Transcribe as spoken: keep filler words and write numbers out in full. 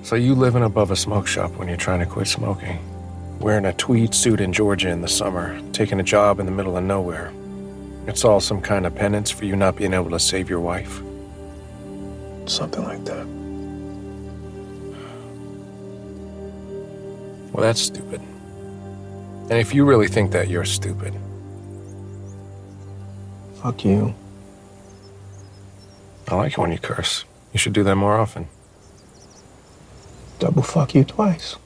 So you living above a smoke shop when you're trying to quit smoking, wearing a tweed suit in Georgia in the summer, taking a job in the middle of nowhere. It's all some kind of penance for you not being able to save your wife? Something like that. Well, that's stupid. And if you really think that, you're stupid. Fuck you. I like it when you curse. You should do that more often. Double fuck you twice.